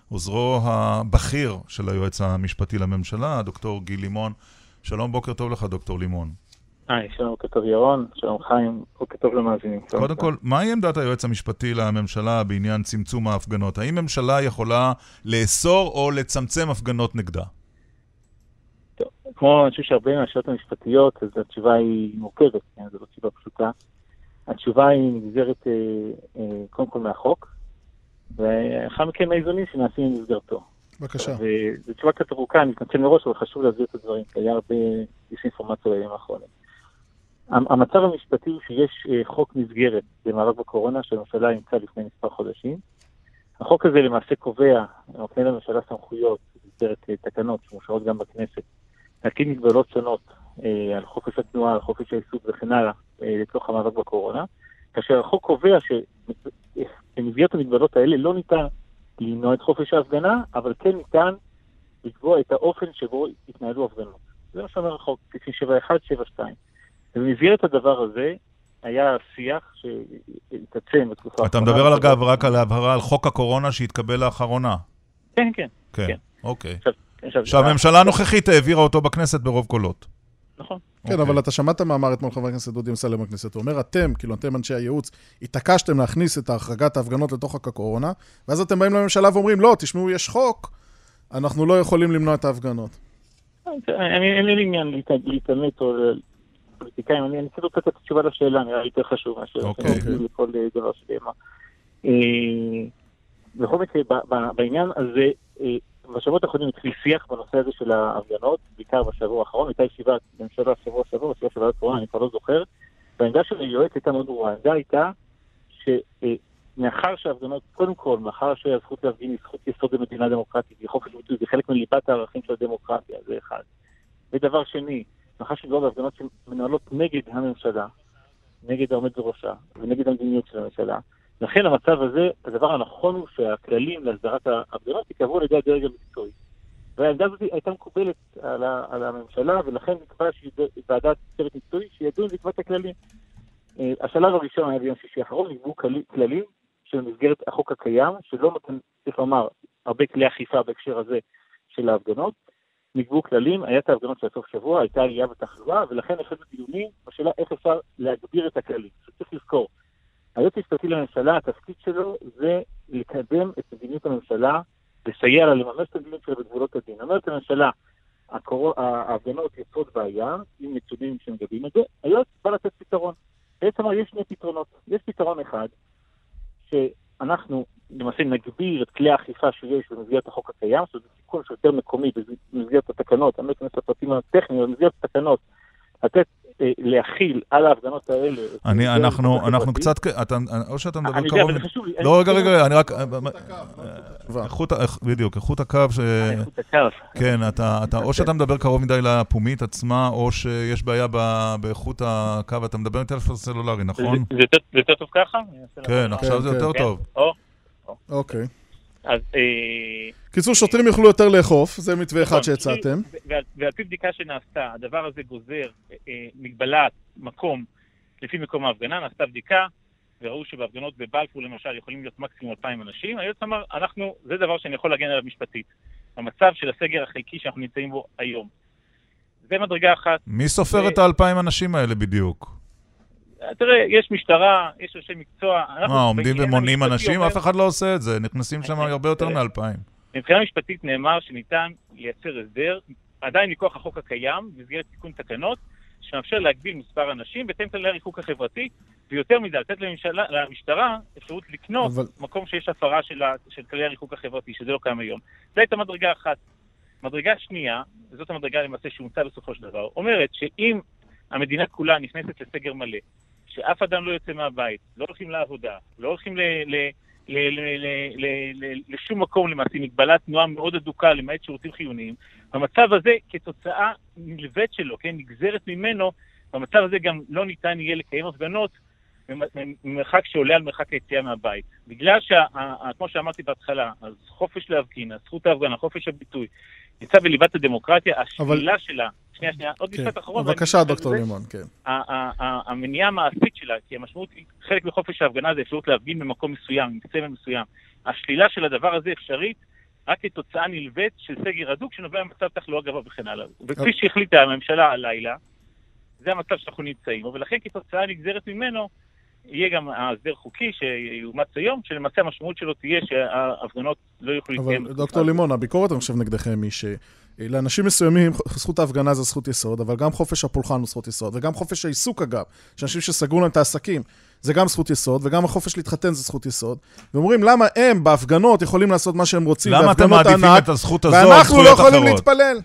עוזרו הבכיר של היועץ המשפטי לממשלה, דוקטור גיל לימון. שלום, בוקר טוב לך, דוקטור לימון. שלום, בוקר טוב ירון, שלום חיים, בוקר טוב למאזינים. קודם כל, מהי עמדת היועץ המשפטי לממשלה בעניין צמצום ההפגנות? האם ממשלה יכולה לאסור או לצמצם הפגנות נגדה? טוב, כמו אני חושב שהרבה מהשאלות המשפטיות, אז התשובה היא מורכבת, זו לא תשובה פשוטה. התשובה היא נגזרת קודם כל מהחוק, ואחר מכן האיזונים שנעשים במסגרתו. בבקשה. וזו תשובה קצת ארוכה, אני מתנצל מראש, אבל חשוב להסביר את הדברים, כי היה הרבה דיסאינפורמציה בימים האחרונים. המצב המשפטי הוא שיש חוק מסגרת במאבק בקורונה שהממשלה אימצה לפני מספר חודשים. החוק הזה למעשה קובע, נותן לממשלה סמכויות, במסגרת תקנות שמאושרות גם בכנסת, להקים מגבלות שונות על חופש התנועה, על חופש העיסוק וכן הלאה לתוך המאבק בקורונה, כאשר החוק קובע שבמסגרת המגבלות האלה לא ניתן למנוע את חופש ההפגנה, אבל כן ניתן לקבוע את האופן שבו יתנהלו הפגנות. זה מה שאומר החוק, סעיפים 7.1, 7.2. ובמסגרת הדבר הזה היה שיח שהתעצם בתקופה... אתה מדבר אגב רק על ההבהרה על חוק הקורונה שהתקבל לאחרונה. כן, כן. כן, אוקיי. שהממשלה הנוכחית העבירה אותו בכנסת ברוב קולות. נכון. כן, אבל אתה שמעת מאמר אתמול חבר הכנסת דודי אמסלם בכנסת, הוא אומר, אתם, כאילו אתם אנשי הייעוץ, התעקשתם להכניס את החרגת ההפגנות לתוך הקורונה, ואז אתם באים לממשלה ואומרים, לא, תשמעו, יש חוק, אנחנו לא יכולים למנוע את ההפגנות. אין לי עניין להתעמת או פוליטיקאים, אני קצת רוצה לתת תשובה לשאלה, נראה לי יותר חשוב מאשר לכל דבר שדמה. בכל מקרה, בעניין הזה, בשבועות האחרונים התחיל שיח בנושא הזה של ההפגנות, בעיקר בשבוע האחרון, הייתה ישיבת ממשלה שבוע של ועדת קורונה, אני כבר לא זוכר, והעמדה של היועץ הייתה מאוד ברורה, העמדה הייתה שמאחר שההפגנות, קודם כל, מאחר שהזכות להפגין היא זכות יסוד במדינה דמוקרטית, היא חופש ביטוי, זה חלק מליבת הערכים של הדמוקרטיה, זה אחד. ודבר שני, מאחר שזו ההפגנות שמנהלות נגד הממשלה, נגד העומד בראשה, ונגד המדיניות של הממשלה, לכן המצב הזה, הדבר הנכון הוא שהכללים להסדרת ההפגנות יקבעו על ידי הדרג המקצועי. והעמדה הזאת הייתה מקובלת על הממשלה, ולכן נקבע ועדת צוות מקצועי שידון לקבוע את הכללים. השלב הראשון היה ביום שישי האחרון, נקבעו כללים של מסגרת החוק הקיים, שלא נותן, צריך לומר, הרבה כלי אכיפה בהקשר הזה של ההפגנות. נקבעו כללים, היה את ההפגנות של הסוף שבוע, הייתה עלייה בתחלואה, ולכן החלו דיונים בשאלה איך אפשר להגביר את הכללים. צריך לזכור. היועץ המשפטי לממשלה, התפקיד שלו זה לקדם את מדיניות הממשלה, לסייע לה לממש את המדיניות שלה בגבולות הדין. אומרת הממשלה, ההפגנות יוצאות בעיה, עם נתונים שמגבים את זה, היועץ בא לתת פתרון. בעצם יש שני פתרונות. יש פתרון אחד, שאנחנו למעשה נגביר את כלי האכיפה שיש במסגרת החוק הקיים, שזה תיקון שיותר מקומי במסגרת התקנות, אני לא אכנס לפרטים הטכניים, במסגרת התקנות, לתת להכיל על ההפגנות האלה. אנחנו קצת, או שאתה מדבר קרוב... לא, רגע, אני רק... בדיוק, איכות הקו ש... כן, או שאתה מדבר קרוב מדי לפומית עצמה, או שיש בעיה באיכות הקו, אתה מדבר עם טלפון סלולרי, נכון? זה יותר טוב ככה? כן, עכשיו זה יותר טוב. אוקיי. אז... קיצור, שוטרים יוכלו יותר לאכוף, זה מתווה אחד שהצעתם. ועל פי בדיקה שנעשתה, הדבר הזה גוזר מגבלת מקום לפי מקום ההפגנה, נעשתה בדיקה, וראו שבהפגנות בבלפור למשל יכולים להיות מקסימום 2,000 אנשים, היועץ אמר, זה דבר שאני יכול להגן עליו משפטית. המצב של הסגר החלקי שאנחנו נמצאים בו היום. זה מדרגה אחת. מי סופר את 2,000 אנשים האלה בדיוק? תראה, יש משטרה, יש ראשי מקצוע. עומדים ומונים אנשים, אף אחד לא עושה את זה, נכנסים שם הרבה יותר מ-2,000. מבחינה משפטית נאמר שניתן לייצר הסדר, עדיין מכוח החוק הקיים, במסגרת תיקון תקנות, שמאפשר להגביל מספר אנשים, בהתאם כללי הריחוק החברתי, ויותר מזה, לתת למשטרה אפשרות לקנות מקום שיש הפרה של כללי הריחוק החברתי, שזה לא קיים היום. זו הייתה מדרגה אחת. מדרגה שנייה, וזאת המדרגה למעשה שהומצא בסופו של דבר, אומרת שאם המדינה כולה נכנסת לסגר מלא, שאף אדם לא יוצא מהבית, לא הולכים לעבודה, לא הולכים לשום מקום למעשה, מגבלת תנועה מאוד אדוקה למעט שירותים חיוניים, במצב הזה כתוצאה נלווית שלו, כן, נגזרת ממנו, במצב הזה גם לא ניתן יהיה לקיים הפגנות ממרחק שעולה על מרחק היציאה מהבית. בגלל כמו שאמרתי בהתחלה, אז חופש להפגין, זכות ההפגנה, חופש הביטוי, נמצא בליבת הדמוקרטיה, השלילה שלה, שנייה, עוד משפט אחרון. בבקשה, דוקטור לימון, כן. המניעה המעשית שלה, כי המשמעות, חלק מחופש ההפגנה זה אפשרות להפגין במקום מסוים, עם צבע מסוים. השלילה של הדבר הזה אפשרית רק כתוצאה נלווית של סגר הדוק שנובע ממצב תחלואה גבוה וכן הלאה. וכפי שהחליטה הממשלה הלילה, זה המצב שאנחנו נמצאים, ולכן כתוצאה נגזרת ממנו, יהיה גם ההסדר חוקי שיומץ היום, שלמעשה המשמעות שלו תהיה שההפגנות לא יוכלו להתקיים. אבל דוקטור לימון, הביקורת אני חושב נגדכם היא שלאנשים מסוימים זכות ההפגנה זה זכות יסוד, אבל גם חופש הפולחן הוא זכות יסוד, וגם חופש העיסוק אגב, שאנשים שסגרו להם את העסקים, זה גם זכות יסוד, וגם החופש להתחתן זה זכות יסוד, ואומרים למה הם בהפגנות יכולים לעשות מה שהם רוצים, למה אתם מעדיפים את הזכות הזו על ואנחנו לא זכויות יכולים אחרות? להתפלל?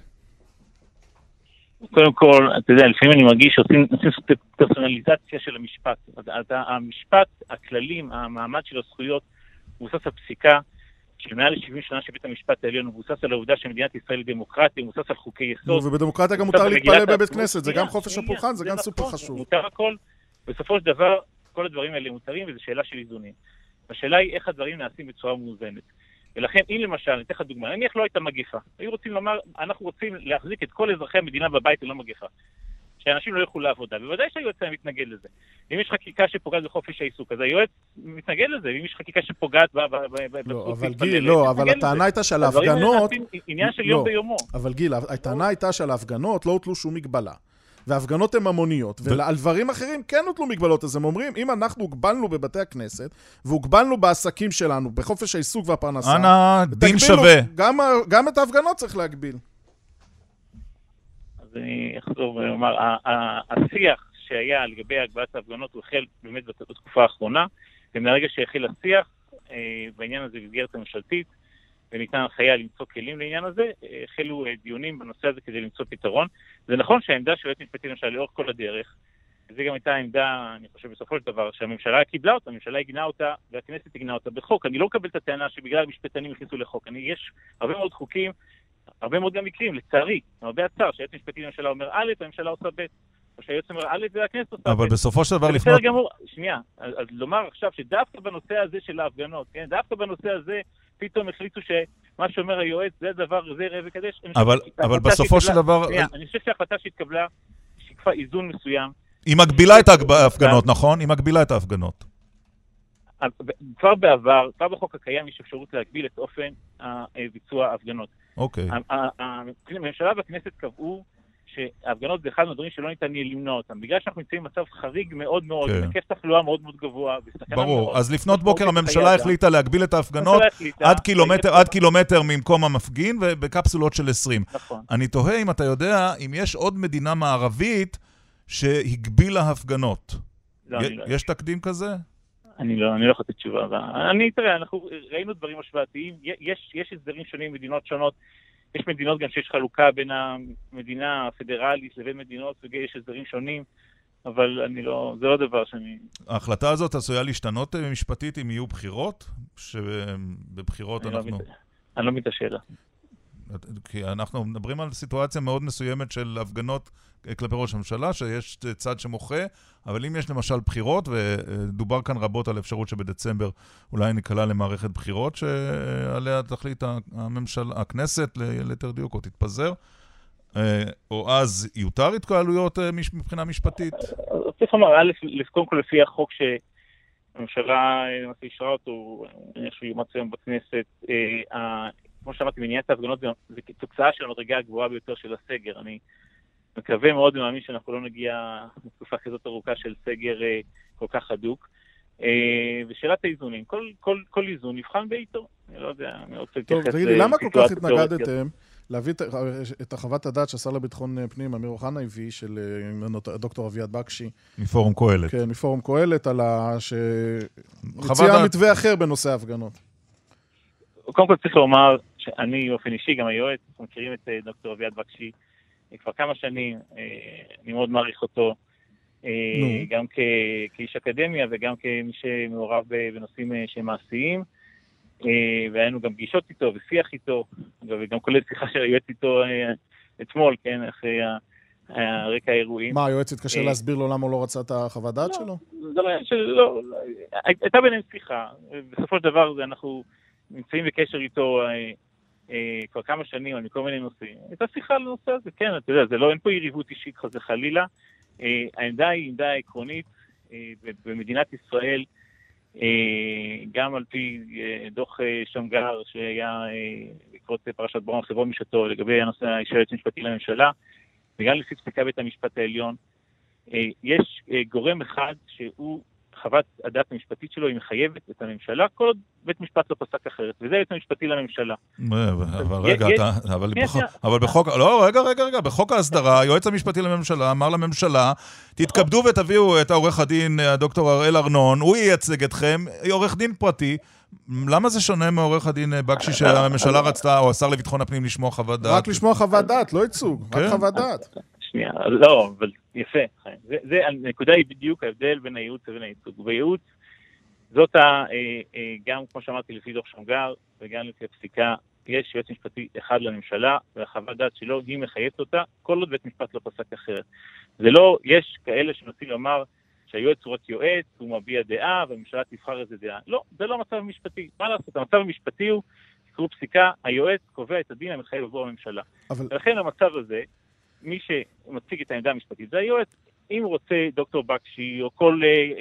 קודם כל, אתה יודע, לפעמים אני מרגיש שעושים פרסונליזציה של המשפט. המשפט, הכללים, המעמד של הזכויות, מבוסס על פסיקה, שמעל 70 שנה שבית המשפט העליון מבוסס על העובדה שמדינת ישראל היא דמוקרטיה, מבוסס על חוקי יסוד. ובדמוקרטיה גם מותר להתפלל בבית כנסת, זה גם חופש הפולחן, זה גם סופר חשוב. מותר הכל, בסופו של דבר, כל הדברים האלה מותרים, וזו שאלה של איזונים. השאלה היא איך הדברים נעשים בצורה מאוזנת. ולכן, אם למשל, אני אתן לך דוגמה, נניח לא הייתה מגפה. היו רוצים לומר, אנחנו רוצים להחזיק את כל אזרחי המדינה בבית ללא מגפה. שאנשים לא ילכו לעבודה. ובוודאי שהיועץ מתנגד לזה. אם יש חקיקה שפוגעת בחופש העיסוק, אז היועץ מתנגד לזה. אם יש חקיקה שפוגעת אבל גיל, לא, אבל הטענה הייתה שעל ההפגנות... עניין של יום ביומו. אבל גיל, הטענה הייתה שעל ההפגנות לא הוטלו שום מגבלה. וההפגנות הן המוניות, ועל דברים אחרים כן נוטלו מגבלות. אז הם אומרים, אם אנחנו הוגבלנו בבתי הכנסת, והוגבלנו בעסקים שלנו, בחופש העיסוק והפרנסה, אנא, דין שווה. גם את ההפגנות צריך להגביל. אז אני אחזור ואומר, השיח שהיה לגבי הגבלת ההפגנות הוא החל באמת בתקופה האחרונה, ומהרגע שהחל השיח, בעניין הזה במסגרת הממשלתית, וניתן הנחיה למצוא כלים לעניין הזה, החלו דיונים בנושא הזה כדי למצוא פתרון. זה נכון שהעמדה של היועץ המשפטי למשל לאורך כל הדרך, זה גם הייתה העמדה, אני חושב בסופו של דבר, שהממשלה קיבלה אותה, הממשלה הגנה אותה, והכנסת הגנה אותה בחוק. אני לא מקבל את הטענה שבגלל המשפטנים הכניסו לחוק. יש הרבה מאוד חוקים, הרבה מאוד גם מקרים, לצערי, הרבה הצער, שהיועץ המשפטי לממשלה אומר א', הממשלה עושה ב', או שהיועץ אומר א' והכנסת עושה ב'. אבל בסופו של דבר לפנות... שנייה, אז לומר עכשיו שדווקא בנושא הזה של ההפגנות, כן, דווקא בנושא הזה פתאום החליטו שמה שאומר היועץ זה דבר, זה ראה וקדש. אבל בסופו של דבר... אני חושב שההחלטה שהתקבלה, שיקפה איזון מסוים. היא מגבילה את ההפגנות, נכון? היא מגבילה את ההפגנות. כבר בעבר, כבר בחוק הקיים יש אפשרות להגביל את אופן ביצוע ההפגנות. אוקיי. הממשלה והכנסת קבעו שההפגנות זה אחד מהדברים שלא ניתן יהיה למנוע אותם. בגלל שאנחנו נמצאים במצב חריג מאוד מאוד, היקף תחלואה מאוד מאוד גבוה. ברור, אז לפנות בוקר הממשלה החליטה להגביל את ההפגנות עד קילומטר ממקום המפגין ובקפסולות של 20. נכון. אני תוהה אם אתה יודע אם יש עוד מדינה מערבית שהגבילה הפגנות. יש תקדים כזה? אני לא יכול לתת תשובה. תראה, אנחנו ראינו דברים השוואתיים, יש הסדרים שונים במדינות שונות, יש מדינות גם שיש חלוקה בין המדינה הפדרלית לבין מדינות, ויש הסדרים שונים, אבל זה לא דבר שאני... ההחלטה הזאת עשויה להשתנות משפטית אם יהיו בחירות? שבבחירות אנחנו... אני לא מתשאלה. כי אנחנו מדברים על סיטואציה מאוד מסוימת של הפגנות כלפי ראש הממשלה, שיש צד שמוחה, אבל אם יש למשל בחירות, ודובר כאן רבות על אפשרות שבדצמבר אולי נקלה למערכת בחירות, שעליה תחליט הכנסת ליתר דיוק או תתפזר, או אז יותר התקהלויות מבחינה משפטית? צריך לומר, קודם כל לפי החוק שהממשלה אישרה אותו, אני חושב יומץ היום בכנסת, כמו שאמרתי, מניעת ההפגנות זה תוצאה של המדרגה הגבוהה ביותר של הסגר. אני מקווה מאוד ומאמין שאנחנו לא נגיע לתקופה כזאת ארוכה של סגר כל כך הדוק. ושאלת האיזונים, כל איזון נבחן בעיתו. אני לא יודע, אני רוצה להתייחס... טוב, תגידי, למה כל כך התנגדתם להביא את חוות הדעת שהשר לביטחון פנים, אמיר אוחנה הביא, של דוקטור אביעד בקשי. מפורום קהלת. כן, מפורום קהלת, על שהציע מתווה אחר בנושא ההפגנות. קודם כל צריך לומר שאני באופן אישי, גם היועץ, אנחנו מכירים את דוקטור אביעד בקשי כבר כמה שנים, אני מאוד מעריך אותו, גם כאיש אקדמיה וגם כמי שמעורב בנושאים שמעשיים, והיינו גם פגישות איתו ושיח איתו, וגם כולל שיחה של היועץ איתו אתמול, כן, אחרי הרקע האירועים. מה, היועץ התקשר להסביר לו למה הוא לא רצה את החוות דעת שלו? לא, הייתה ביניהם שיחה, בסופו של דבר אנחנו נמצאים בקשר איתו כבר כמה שנים, על כל מיני נושאים. הייתה שיחה על הנושא הזה, כן, אתה יודע, אין פה יריבות אישית חזה חלילה. העמדה היא עמדה עקרונית במדינת ישראל, גם על פי דוח שמגר שהיה בעקבות פרשת ברון חברון משתו, לגבי הנושא של היועץ המשפטי לממשלה, וגם לפי פסיקה בית המשפט העליון, יש גורם אחד שהוא, חוות הדעת המשפטית שלו היא מחייבת את הממשלה, כל עוד בית משפט לא פסק אחרת, וזה היועץ המשפטי לממשלה. אבל בחוק, לא, רגע, בחוק ההסדרה, היועץ המשפטי לממשלה אמר לממשלה, תתכבדו ותביאו את העורך הדין, הדוקטור הראל ארנון, הוא ייצג אתכם, עורך דין פרטי, למה זה שונה מעורך הדין בקשי שהממשלה רצתה, או השר לביטחון הפנים לשמוע חוות דעת? רק לשמוע חוות דעת, לא ייצוג, רק חוות דעת. שנייה, לא, אבל יפה, זה הנקודה היא בדיוק ההבדל בין הייעוץ לבין הייצוג. בייעוץ, זאת גם, כמו שאמרתי, לפי דוח שמגר, וגם לפי הפסיקה, יש יועץ משפטי אחד לממשלה, והחוות דעת שלו, היא מחייבת אותה, כל עוד בית משפט לא פסק אחרת. זה לא, יש כאלה שמנסים לומר שהיועץ הוא רק יועץ, הוא מביע דעה, והממשלה תבחר איזה דעה. לא, זה לא המצב המשפטי. מה לעשות? המצב המשפטי הוא, תקראו פסיקה, היועץ קובע את הדין המחייב עבור הממשלה. ולכן המצב הזה, מי שמציג את העמדה המשפטית זה היועץ. אם רוצה דוקטור בקשי או כל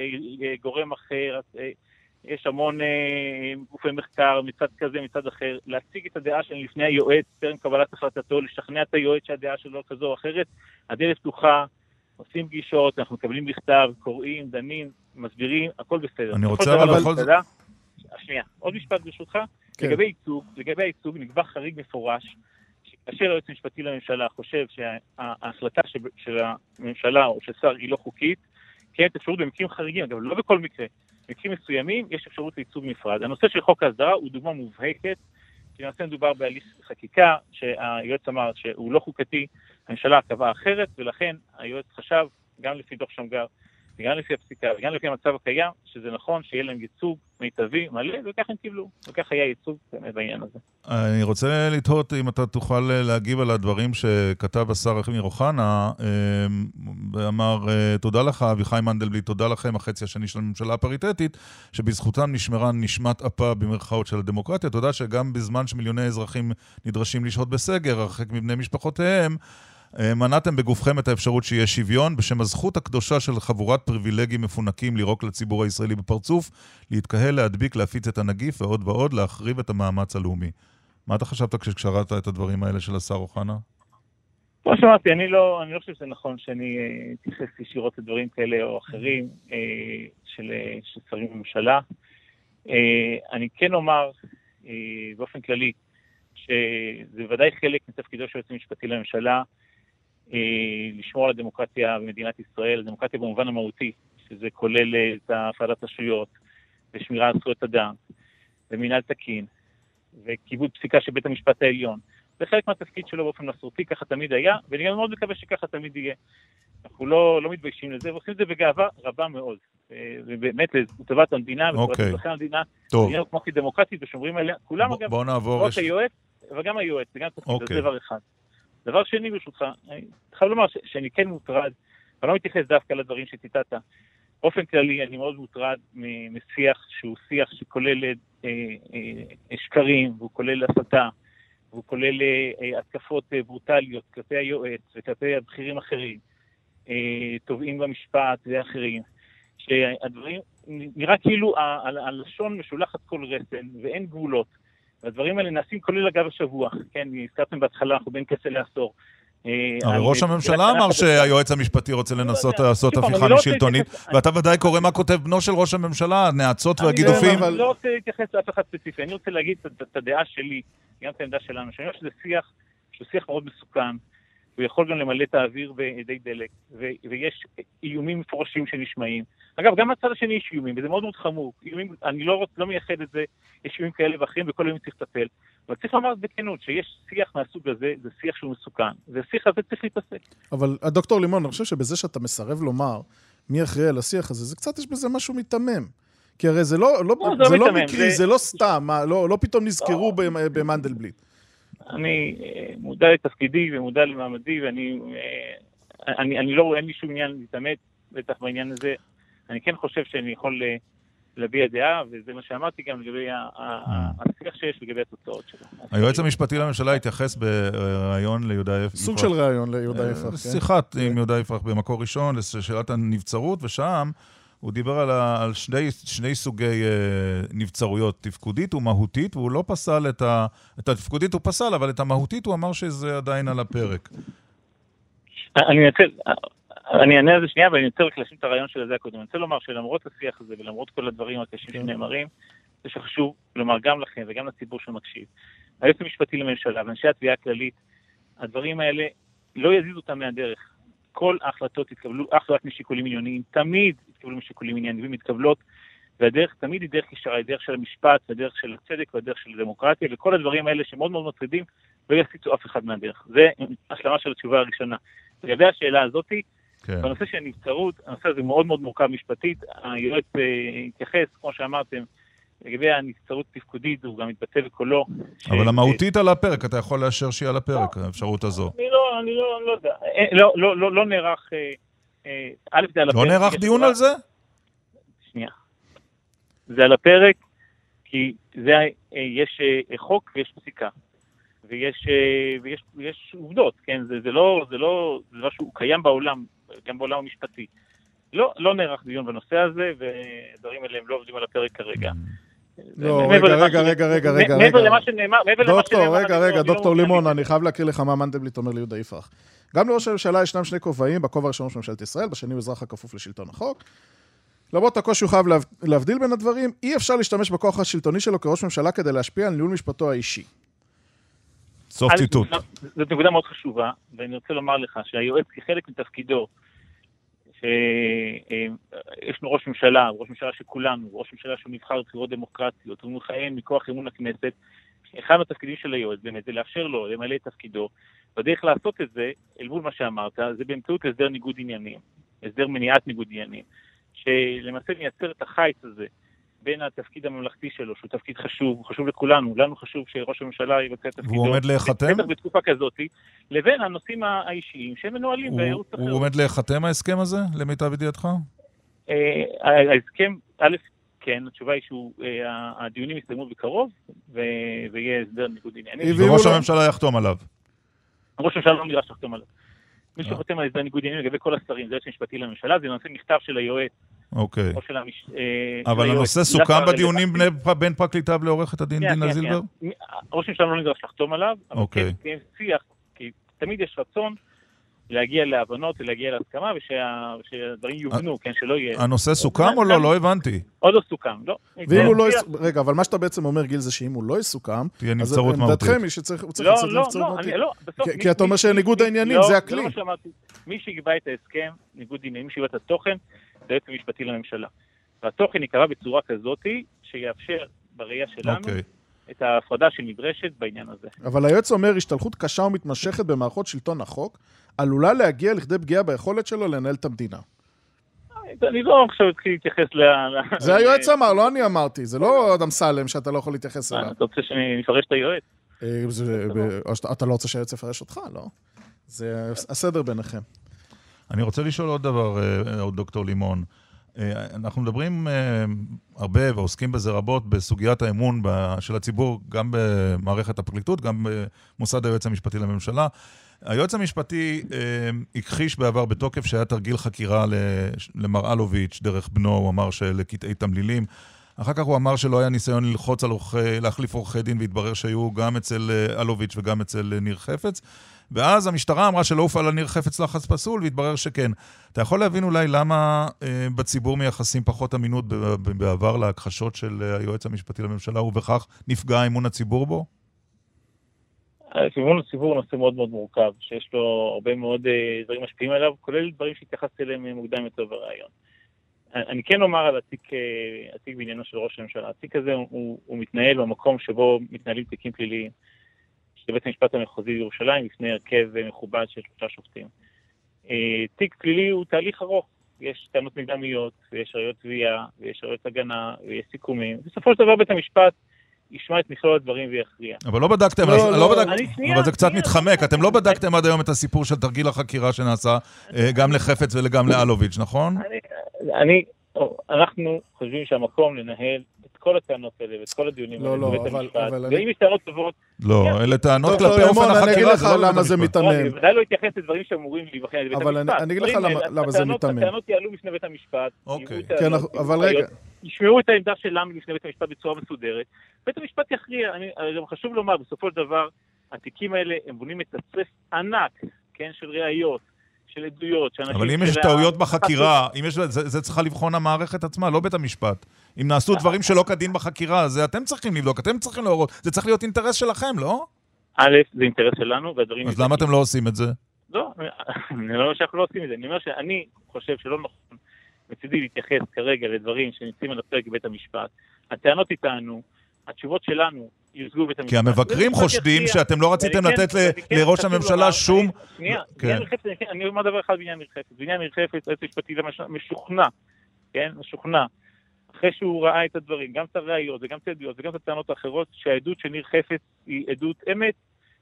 גורם אחר, יש המון גופי מחקר מצד כזה, מצד אחר, להציג את הדעה שלנו לפני היועץ, טרם קבלת החלטתו, לשכנע את היועץ שהדעה שלו כזו או אחרת, הדלת פתוחה, עושים פגישות, אנחנו מקבלים בכתב, קוראים, דנים, מסבירים, הכל בסדר. אני רוצה אבל בכל זאת... שנייה, עוד משפט ברשותך. לגבי הייצוג נקבע חריג מפורש, כאשר היועץ המשפטי לממשלה חושב שההחלטה של הממשלה או של שר היא לא חוקית, קיימת אפשרות במקרים חריגים, אגב לא בכל מקרה, במקרים מסוימים יש אפשרות לייצוג נפרד. הנושא של חוק ההסדרה הוא דוגמה מובהקת, שלמעשה מדובר בהליך חקיקה, שהיועץ אמר שהוא לא חוקתי, הממשלה קבעה אחרת, ולכן היועץ חשב, גם לפי דוח שמגר, וגם לפי הפסיקה, וגם לפי המצב הקיים, שזה נכון שיהיה להם ייצוג מיטבי מלא, וכך הם קיבלו, וכך היה ייצוג בעניין הזה. אני רוצה לתהות אם אתה תוכל להגיב על הדברים שכתב השר אמיר אוחנה, ואמר, תודה לך, אביחי מנדלבליט, תודה לכם, החצי השני של הממשלה הפריטטית, שבזכותם נשמרה נשמת אפה במרכאות של הדמוקרטיה, תודה שגם בזמן שמיליוני אזרחים נדרשים לשהות בסגר, הרחק מבני משפחותיהם, מנעתם בגופכם את האפשרות שיהיה שוויון, בשם הזכות הקדושה של חבורת פריבילגים מפונקים לירוק לציבור הישראלי בפרצוף, להתקהל, להדביק, להפיץ את הנגיף ועוד ועוד, להחריב את המאמץ הלאומי. מה אתה חשבת כשקראת את הדברים האלה של השר אוחנה? כמו שאמרתי, אני לא חושב שזה נכון שאני אתייחס ישירות לדברים כאלה או אחרים של שרים בממשלה. אני כן אומר באופן כללי, שזה ודאי חלק מתפקידו של היועץ המשפטי לממשלה, לשמור על הדמוקרטיה במדינת ישראל, הדמוקרטיה במובן המהותי, שזה כולל את הפרדת רשויות, ושמירה על זכויות אדם, ומינהל תקין, וכיבוד פסיקה של בית המשפט העליון. זה חלק מהתפקיד שלו באופן מסורתי, ככה תמיד היה, ואני גם מאוד מקווה שככה תמיד יהיה. אנחנו לא מתביישים לזה, ועושים את זה בגאווה רבה מאוד. ובאמת, לטובת המדינה, ולטובת אזרחי המדינה, מדינה כמו כדמוקרטית, ושומרים עליה, כולם אגב, רק היועץ, וגם היועץ, זה גם תפקיד, זה דבר אחד. דבר שני ברשותך, אני חייב לומר שאני כן מוטרד, אבל לא מתייחס דווקא לדברים שציטטת. באופן כללי, אני מאוד מוטרד משיח שהוא שיח שכולל שקרים, והוא כולל הסתה, והוא כולל התקפות ברוטליות כלפי היועץ וכלפי הבכירים אחרים, תובעים במשפט ואחרים, שהדברים נראה כאילו הלשון משולחת כל רסן ואין גבולות. והדברים האלה נעשים כולל אגב השבוע, כן, הזכרתם בהתחלה, אנחנו בין כסה לעשור. אבל ראש הממשלה אמר שהיועץ המשפטי רוצה לנסות לעשות הפיכה משלטונית, ואתה ודאי קורא מה כותב בנו של ראש הממשלה, נאצות והגידופים. אני לא רוצה להתייחס לאף אחד ספציפי, אני רוצה להגיד את הדעה שלי, גם את העמדה שלנו, שאני חושב שזה שיח מאוד מסוכן, הוא יכול גם למלא את האוויר בידי דלק, ויש איומים מפורשים שנשמעים. אגב, גם מהצד השני יש איומים, וזה מאוד מאוד חמור. איומים, אני לא מייחד את זה, יש איומים כאלה ואחרים, וכל איומים צריך לטפל. אבל צריך לומר בכנות, שיש שיח מהסוג הזה, זה שיח שהוא מסוכן, והשיח הזה צריך להתעסק. אבל הדוקטור לימון, אני חושב שבזה שאתה מסרב לומר מי אחראי על השיח הזה, זה קצת יש בזה משהו מתמם. כי הרי זה לא מקרי, זה לא סתם, לא פתאום נזכרו במנדלבליט. אני מודע לתפקידי ומודע למעמדי, ואני לא רואה, אין לי שום עניין להתאמת, בטח בעניין הזה. אני כן חושב שאני יכול להביע דעה, וזה מה שאמרתי גם לגבי השיח שיש לגבי התוצאות שלו. היועץ המשפטי לממשלה התייחס ברעיון ליהודה יפרח. סוג של רעיון ליהודה יפרח, כן. שיחת עם יהודה יפרח במקור ראשון, לשאלת הנבצרות, ושם הוא דיבר על שני סוגי נבצרויות, תפקודית ומהותית, והוא לא פסל את התפקודית הוא פסל, אבל את המהותית הוא אמר שזה עדיין על הפרק. אני אענה על זה שנייה, אבל אני רוצה רק להשלים את הרעיון של זה הקודם. אני רוצה לומר שלמרות השיח הזה ולמרות כל הדברים הקשים שנאמרים, זה שחשוב לומר גם לכם וגם לציבור שמקשיב. היועץ המשפטי לממשלה ואנשי התביעה הכללית, הדברים האלה לא יזיזו אותם מהדרך. כל ההחלטות יתקבלו אך ורק משיקולים ענייניים, תמיד יתקבלו משיקולים ענייניים מתקבלות, והדרך תמיד היא דרך ישרה, היא דרך של המשפט, הדרך של הצדק והדרך של הדמוקרטיה, וכל הדברים האלה שמאוד מאוד מטרידים, לא יסיטו אף אחד מהדרך. זה השלמה של התשובה הראשונה. לגבי השאלה הזאת, כן. בנושא של הנבצרות, הנושא הזה מאוד מאוד מורכב משפטית, היועץ התייחס, כמו שאמרתם, לגבי הנבצרות תפקודית, הוא גם מתבטא בקולו. אבל המהותית על הפרק, אתה יכול לאשר שהיא על הפרק, האפשרות הזו. אני לא יודע. לא נערך... לא נערך דיון על זה? שנייה. זה על הפרק, כי יש חוק ויש פסיקה. ויש עובדות, כן? זה לא דבר שהוא קיים בעולם, גם בעולם המשפטי. לא נערך דיון בנושא הזה, ודברים האלה הם לא עובדים על הפרק כרגע. לא, רגע. מעבר למה שנאמר... דוקטור לימון, אני חייב להקריא לך מה מנדלבליט אומר ליהודה יפרח. גם לראש הממשלה ישנם שני כובעים, בכובע הראשון ראש ממשלת ישראל, בשני הוא אזרח הכפוף לשלטון החוק. למרות הקושי הוא חייב להבדיל בין הדברים, אי אפשר להשתמש בכוח השלטוני שלו כראש ממשלה כדי להשפיע על ניהול משפטו האישי. סוף ציטוט. זאת נקודה מאוד חשובה, ואני רוצה לומר לך שהיועץ כחלק מתפקידו, שיש לנו ראש ממשלה של כולנו, ראש ממשלה שהוא נבחר בבחירות דמוקרטיות, הוא מכהן מכוח אמון הכנסת, אחד מהתפקידים של היועץ באמת זה לאפשר לו למלא את תפקידו, והדרך לעשות את זה, אל מול מה שאמרת, זה באמצעות הסדר ניגוד עניינים, הסדר מניעת ניגוד עניינים, שלמעשה מייצר את החיץ הזה, בין התפקיד הממלכתי שלו, שהוא תפקיד חשוב, הוא חשוב לכולנו, לנו חשוב שראש הממשלה יבצע את תפקידו. והוא עומד להיחתם? בתקופה כזאת, לבין הנושאים האישיים שהם מנוהלים בערוץ אחר. הוא עומד להיחתם ההסכם הזה, למיטב ידיעתך? ההסכם, א', כן, התשובה היא שהדיונים יסתיימו בקרוב, ויהיה הסדר ניגוד עניינים. וראש הממשלה יחתום עליו. ראש הממשלה לא נדרש לחתום עליו. מי שחותם על הסדר ניגוד עניינים לגבי כל השרים, זה היועץ המשפטי לממשלה, זה נושא מכתב של היועץ. אוקיי. אבל הנושא סוכם בדיונים בין פרקליטיו לעורכת הדין דינה זילבר? ראש הממשלה לא נדרש לחתום עליו, אבל כן שיח, כי תמיד יש רצון להגיע להבנות ולהגיע להסכמה, ושהדברים יובנו, כן, שלא יהיה... הנושא סוכם או לא? לא הבנתי. עוד לא סוכם, לא. רגע, אבל מה שאתה בעצם אומר, גיל, זה שאם הוא לא יסוכם, תהיה נבצרות מהותית. עמדתכם היא שצריך לעשות נבצרות מהותית. כי אתה אומר שניגוד העניינים זה הכלי. מי שיקבע את ההסכם, ניגוד עניינים, מי שיקבע את התוכן, זה היועץ המשפטי לממשלה. והתוכן יקבע בצורה כזאת שיאפשר בראייה שלנו את ההפרדה שנדרשת בעניין הזה. אבל היועץ אומר, השתלחות קשה ומתמשכת במערכות שלטון החוק, עלולה להגיע לכדי פגיעה ביכולת שלו לנהל את המדינה. אני לא עכשיו התחיל להתייחס זה היועץ אמר, לא אני אמרתי. זה לא אדם סלם שאתה לא יכול להתייחס אליו. אתה רוצה שאני אפרש את היועץ? אתה לא רוצה שהיועץ יפרש אותך, לא? זה הסדר ביניכם. אני רוצה לשאול עוד דבר, דוקטור לימון. אנחנו מדברים הרבה ועוסקים בזה רבות בסוגיית האמון של הציבור, גם במערכת הפרקליטות, גם במוסד היועץ המשפטי לממשלה. היועץ המשפטי הכחיש בעבר בתוקף שהיה תרגיל חקירה למר אלוביץ' דרך בנו, הוא אמר שלקטעי תמלילים. אחר כך הוא אמר שלא היה ניסיון ללחוץ על להחליף עורכי דין, והתברר שהיו גם אצל אלוביץ' וגם אצל ניר חפץ. ואז המשטרה אמרה שלא הופעל על ניר חפץ לחץ פסול, והתברר שכן. אתה יכול להבין אולי למה בציבור מייחסים פחות אמינות בעבר להכחשות של היועץ המשפטי לממשלה, ובכך נפגע אמון הציבור בו? אמון הציבור הוא נושא מאוד מאוד מורכב, שיש לו הרבה מאוד דברים משפיעים עליו, כולל דברים שהתייחסתי אליהם מוקדם יותר ברעיון. אני כן אומר על התיק בעניינו של ראש הממשלה. התיק הזה הוא מתנהל במקום שבו מתנהלים תיקים פליליים. בית המשפט המחוזי בירושלים, לפני הרכב מכובד של 3 שופטים. תיק פלילי הוא תהליך ארוך. יש טענות מקדמיות, ויש ראיות תביעה, ויש ראיות הגנה, ויש סיכומים. בסופו של דבר בית המשפט ישמע את מכלול הדברים ויכריע. אבל לא בדקתם, אבל זה קצת מתחמק. אתם לא בדקתם עד היום את הסיפור של תרגיל החקירה שנעשה גם לחפץ וגם לאלוביץ', נכון? אנחנו חושבים שהמקום לנהל את כל הטענות האלה ואת כל הדיונים האלה בבית המשפט. ואם יש טענות טובות... לא, אלה טענות כלפי אופן החקירה. אני אגיד לך למה זה מיתמם. אני ודאי לא אתייחס לדברים שאמורים להיבחן על בית המשפט. אבל אני אגיד לך למה זה מיתמם. הטענות יעלו בפני בית המשפט. אוקיי. אבל רגע. ישמעו את העמדה שלנו לפני בית המשפט בצורה מסודרת. בית המשפט יכריע. גם חשוב לומר, בסופו של דבר, התיקים האלה הם בונים את הצרף ענק, כן, של ראיות, של עדויות. אבל אם יש טעויות בחקירה, זה צריכה לבחון המערכת עצמה, לא בית המשפט. אם נעשו דברים שלא כדין בחקירה, זה אתם צריכים לבדוק, אתם צריכים להורות. זה צריך להיות אינטרס שלכם, לא? א', זה אינטרס שלנו, והדברים... אז למה אתם לא עושים את זה? לא, אני לא אומר שאנחנו לא עושים את זה. אני אומר שאני חושב שלא נכון מצידי להתייחס כרגע לדברים שנמצאים על הפרק בבית המשפט. הטענות איתנו, התשובות שלנו יושגו בבית המשפט. כי המבקרים חושדים שאתם לא רציתם לתת לראש הממשלה שום... שנייה, אני אומר דבר אחד בעניין מרחפת. בעניין מרחפת, היועץ המשפטי משוכנע, כן? משוכנע. אחרי שהוא ראה את הדברים, גם את הראיות וגם את העדויות וגם את הטענות האחרות, שהעדות של ניר חפץ היא עדות אמת,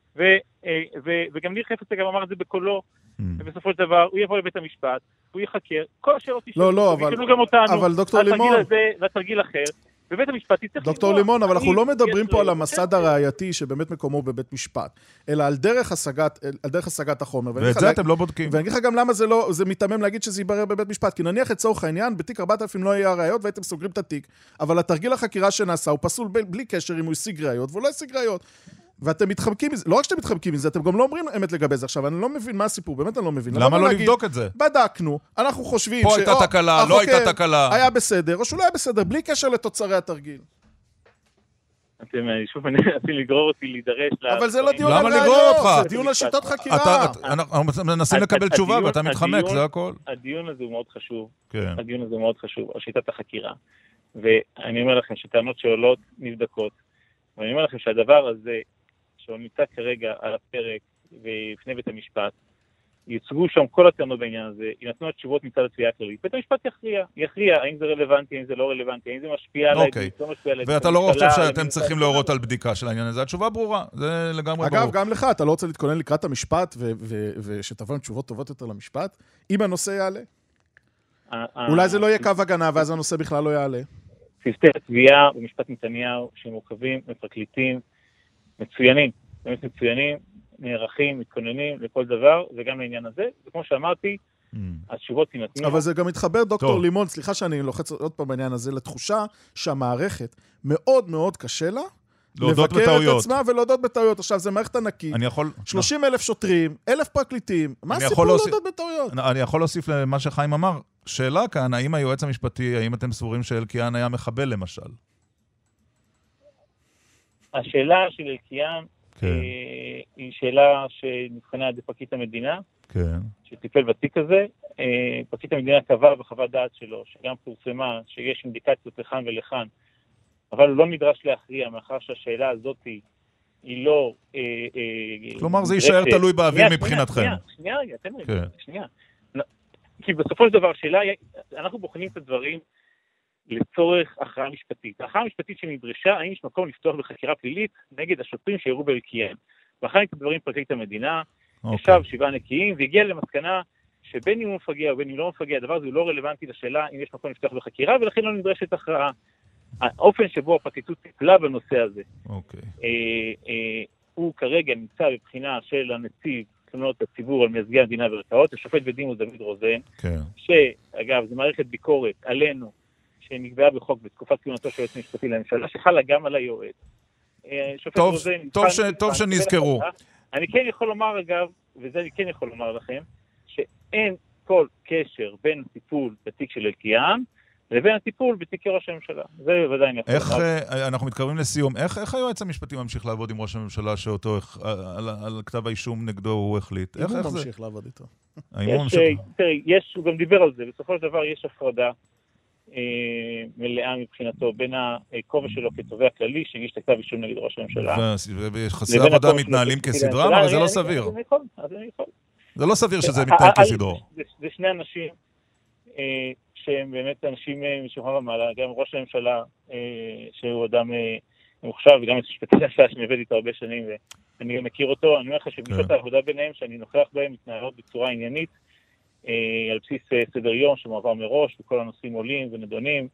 וגם ניר חפץ גם אמר את זה בקולו, ובסופו של דבר הוא יבוא לבית המשפט, הוא יחקר, כל השאלות ישאלו גם אותנו, אבל דוקטור לימון, לתרגיל אחר, בבית המשפט יצטרך... דוקטור לימון, אבל אנחנו לא מדברים פה על המסד הראייתי שבאמת מקומו בבית משפט, אלא על דרך השגת החומר. ואת זה אתם לא בודקים. ואני אגיד לך גם למה זה מתאמם להגיד שזה ייברר בבית משפט, כי נניח לצורך העניין, בתיק 4000 לא יהיה הראיות והייתם סוגרים את התיק, אבל התרגיל החקירה שנעשה הוא פסול בלי קשר אם הוא ישיג ראיות, והוא לא ישיג ראיות. ואתם מתחמקים מזה, לא רק שאתם מתחמקים מזה, אתם גם לא אומרים אמת לגבי זה. עכשיו, אני לא מבין מה הסיפור, באמת אני לא מבין. למה לא לבדוק את זה? בדקנו, אנחנו חושבים פה הייתה תקלה, לא הייתה תקלה. היה בסדר, או שהוא לא היה בסדר, בלי קשר לתוצרי התרגיל. אתם שוב מנסים לגרור אותי להידרש אבל זה לא דיון על ראיות, זה דיון על שיטות חקירה. אנחנו מנסים לקבל תשובה ואתה מתחמק, זה הכל. הדיון הזה הוא מאוד חשוב. כן. הדיון הזה הוא מאוד חשוב, על שיטת החקירה. ואני אומר לכם שטענות שעולות נבדקות. ואני אומר לכם שהדבר הזה שהוא נמצא כרגע על הפרק בפני בית המשפט, יוצגו שם כל הטענות בעניין הזה, ינתנו התשובות מצד התביעה הכללית. בית המשפט יכריע האם זה רלוונטי, האם זה לא רלוונטי, האם זה משפיע על העדות, לא משפיע על העדות. ואתה לא חושב שאתם צריכים להורות על בדיקה של העניין הזה. התשובה ברורה, זה לגמרי ברור. אגב, גם לך, אתה לא רוצה להתכונן לקראת המשפט, ושתבוא עם תשובות טובות יותר למשפט, אם הנושא יעלה. אולי זה לא יהיה קו הגנה, ואז הנושא בכלל לא יעלה. צוותי התביעה במשפט נתניהו, שמורכבים מפרקליטים מצוינים, באמת מצוינים, נערכים, מתכוננים לכל דבר, וגם לעניין הזה. וכמו שאמרתי, התשובות יינתנו. אבל זה גם מתחבר, דוקטור לימון, סליחה שאני לוחץ עוד פעם בעניין הזה, לתחושה שהמערכת מאוד מאוד קשה לה, לבקר את עצמה ולהודות בטעויות. עכשיו, זה מערכת ענקית. 30,000 שוטרים, 1,000 פרקליטים. מה הסיפור להודות בטעויות? אני יכול להוסיף למה שחיים אמר. שאלה כאן, האם היועץ המשפטי, האם אתם סבורים שאלקיעאן היה מחבל למשל? השאלה של אלקיעאן היא שאלה שנבחנה על ידי פרקליט המדינה, שטיפל בתיק הזה. פרקליט המדינה קבע בחוות דעת שלו, שגם פורסמה שיש אינדיקציות לכאן ולכאן, אבל הוא לא נדרש להכריע, מאחר שהשאלה הזאת היא לא... כלומר, זה יישאר תלוי באוויר מבחינתכם. שנייה. כי בסופו של דבר, אנחנו בוחנים את הדברים לצורך הכרעה משפטית. ההכרעה המשפטית שנדרשה, האם יש מקום לפתוח בחקירה פלילית נגד השוטרים שהראו באלקיעאן. ואחר כך דברים פרקליט המדינה, ישב 7 נקיים, והגיע למסקנה שבין אם הוא מפגע או בין אם לא מפגע, הדבר הזה הוא לא רלוונטי לשאלה אם יש מקום לפתוח בחקירה, ולכן לא נדרשת הכרעה. האופן שבו הפרקליטות טיפלה בנושא הזה, הוא כרגע נמצא בבחינה של הנציב תלונות הציבור על מייצגי המדינה וערכאות, השופט בדימוס דוד רוזן, שאגב, זו מערכת ביקורת עלינו, שנקבעה בחוק בתקופת כהונתו של היועץ המשפטי לממשלה, שחלה גם על היועץ. טוב שנזכרו. אני כן יכול לומר, אגב, וזה אני כן יכול לומר לכם, שאין כל קשר בין הטיפול בתיק של אלקיעאן, לבין הטיפול בתיקי ראש הממשלה. זה בוודאי נכון. אנחנו מתקרבים לסיום. איך היועץ המשפטי ממשיך לעבוד עם ראש הממשלה שאותו, על כתב האישום נגדו הוא החליט? איך הוא ממשיך לעבוד איתו? תראי, הוא גם דיבר על זה. בסופו של דבר יש הפרדה מלאה מבחינתו בין הכובע שלו כתובע כללי, שהגיש את כתב אישום נגד ראש הממשלה. ויחסי עבודה מתנהלים כסדרם, אבל זה לא סביר. זה לא סביר שזה מתנהל כסדרו. זה שני אנשים שהם באמת אנשים משוחרר ומעלה, גם ראש הממשלה, שהוא אדם מוכשר, וגם את המשפטי לממשלה שאני עובד איתו הרבה שנים, ואני מכיר אותו. אני אומר לך שפגישות העבודה ביניהם, שאני נוכח בהם, מתנהלות בצורה עניינית, על בסיס סדר יום שמועבר מראש, וכל הנושאים עולים ונדונים,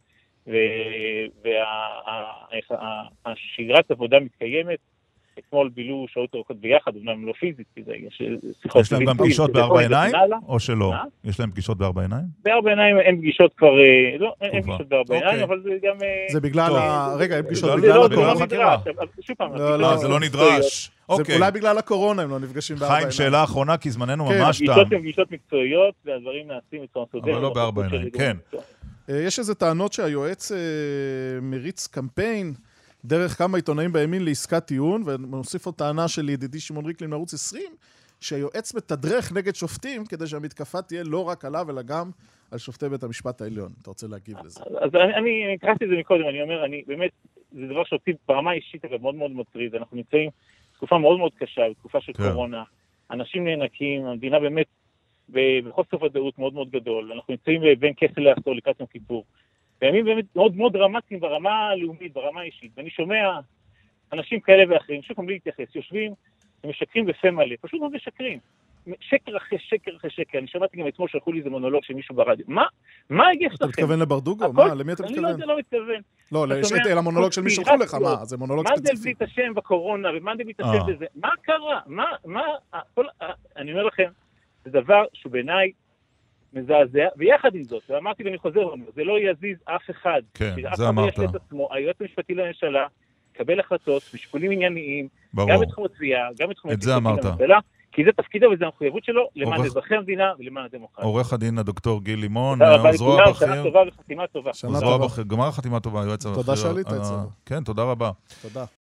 והשגרת עבודה מתקיימת. אתמול בילו שעות ארוכות ביחד, אמנם לא פיזית, כי זה יש שיחות... יש להם גם פגישות בארבע עיניים, או שלא? יש להם פגישות בארבע עיניים? בארבע עיניים אין פגישות כבר... לא, אין פגישות בארבע עיניים, אבל זה גם... זה בגלל רגע, אין פגישות בגלל הקורונה? זה לא נדרש. זה אולי בגלל הקורונה הם לא נפגשים בארבע עיניים. חיים, שאלה אחרונה, כי זמננו ממש תם. הפגישות הן פגישות מקצועיות, והדברים נעשים בצורה מסודרת. אבל לא בארבע עיניים, כן. יש איזה טענות שהיועץ מריץ קמפיין דרך כמה עיתונאים בימין לעסקת טיעון, ונוסיף עוד טענה של ידידי שמעון ריקלין מערוץ 20, שהיועץ מתדרך נגד שופטים, כדי שהמתקפה תהיה לא רק עליו, אלא גם על שופטי בית המשפט העליון. אתה רוצה להגיב לזה? אז אני קראתי את זה מקודם, אני אומר, באמת, זה דבר שאותי ברמה אישית, אבל מאוד מאוד מטריד. אנחנו נמצאים בתקופה מאוד מאוד קשה, בתקופה של קורונה. אנשים נאנקים, המדינה באמת בחוסר ודאות מאוד מאוד גדול. אנחנו נמצאים בין כסל לעשור לקראת יום כיפור. בימים באמת מאוד מאוד דרמטיים ברמה הלאומית, ברמה האישית. ואני שומע אנשים כאלה ואחרים, שוב בלי להתייחס, יושבים ומשקרים בפה מלא, פשוט מאוד משקרים. שקר אחרי שקר אחרי שקר. אני שמעתי גם אתמול שלחו לי איזה מונולוג של מישהו ברדיו. מה יש לכם? אתה מתכוון לברדוגו? מה? למי אתה מתכוון? אני לא מתכוון. לא, אל המונולוג של מי שלחו לך, מה? זה מונולוג ספציפי. מה זה בלי את השם בקורונה, ומה זה בלי את השם בזה? מה קרה? אני אומר לכם, זה דבר שהוא בעיניי מזעזע, ויחד עם זאת, ואמרתי ואני חוזר, זה לא יזיז אף אחד. כן, זה אמרת. היועץ המשפטי לממשלה יקבל החלטות, משיקולים ענייניים, גם בתחום התביעה, גם בתחום הממשלה, כי זה תפקידו וזה המחויבות שלו למען אזרחי המדינה ולמען הדמוקרטיה. עורך הדין הדוקטור גיל לימון, זרוע בכיר. שנה טובה וחתימה טובה. גמר חתימה טובה, היועץ הבכיר. תודה שעלית אצלנו. כן, תודה רבה. תודה.